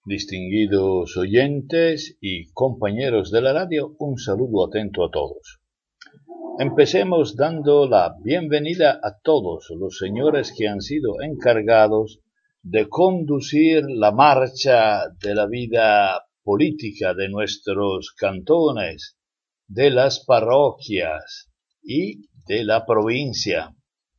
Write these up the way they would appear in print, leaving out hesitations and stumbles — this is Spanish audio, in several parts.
Distinguidos oyentes y compañeros de la radio, un saludo atento a todos. Empecemos dando la bienvenida a todos los señores que han sido encargados de conducir la marcha de la vida política de nuestros cantones, de las parroquias y de la provincia.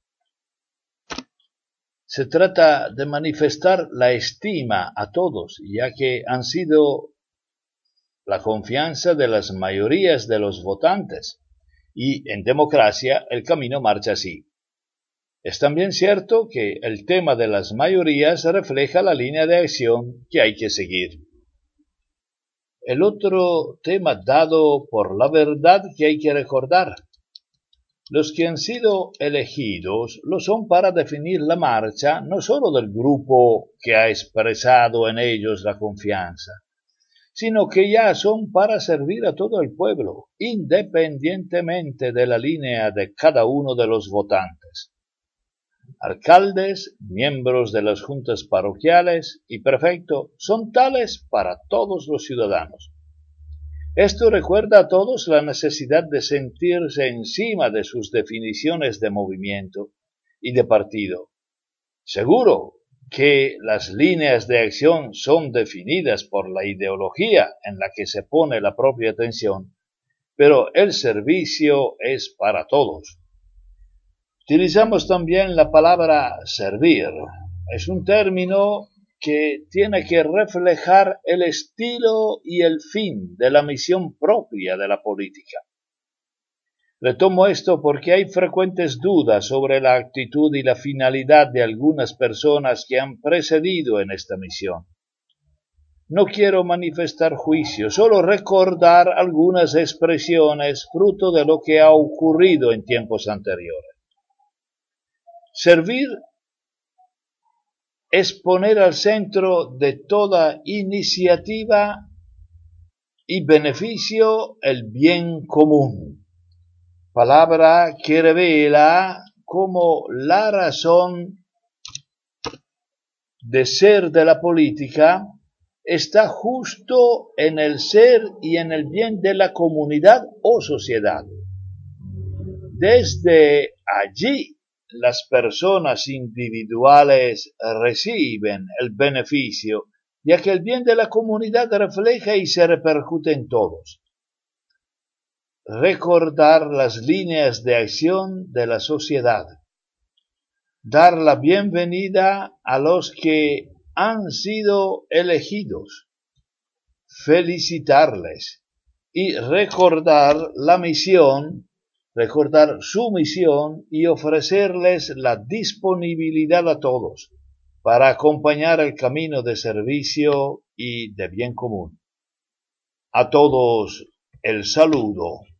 Se trata de manifestar la estima a todos, ya que han sido la confianza de las mayorías de los votantes, y en democracia el camino marcha así. Es también cierto que el tema de las mayorías refleja la línea de acción que hay que seguir. El otro tema dado por la verdad que hay que recordar. Los que han sido elegidos lo son para definir la marcha no solo del grupo que ha expresado en ellos la confianza, sino que ya son para servir a todo el pueblo, independientemente de la línea de cada uno de los votantes. Alcaldes, miembros de las juntas parroquiales y prefecto son tales para todos los ciudadanos. Esto recuerda a todos la necesidad de sentirse encima de sus definiciones de movimiento y de partido. Seguro que las líneas de acción son definidas por la ideología en la que se pone la propia atención, pero el servicio es para todos. Utilizamos también la palabra servir. Es un término que tiene que reflejar el estilo y el fin de la misión propia de la política. Retomo esto porque hay frecuentes dudas sobre la actitud y la finalidad de algunas personas que han precedido en esta misión. No quiero manifestar juicio, solo recordar algunas expresiones fruto de lo que ha ocurrido en tiempos anteriores. Servir es poner al centro de toda iniciativa y beneficio el bien común, palabra que revela cómo la razón de ser de la política está justo en el ser y en el bien de la comunidad o sociedad. Desde allí, las personas individuales reciben el beneficio, ya que el bien de la comunidad refleja y se repercute en todos. Recordar las líneas de acción de la sociedad. Dar la bienvenida a los que han sido elegidos. Felicitarles y recordar su misión y ofrecerles la disponibilidad a todos para acompañar el camino de servicio y de bien común. A todos el saludo.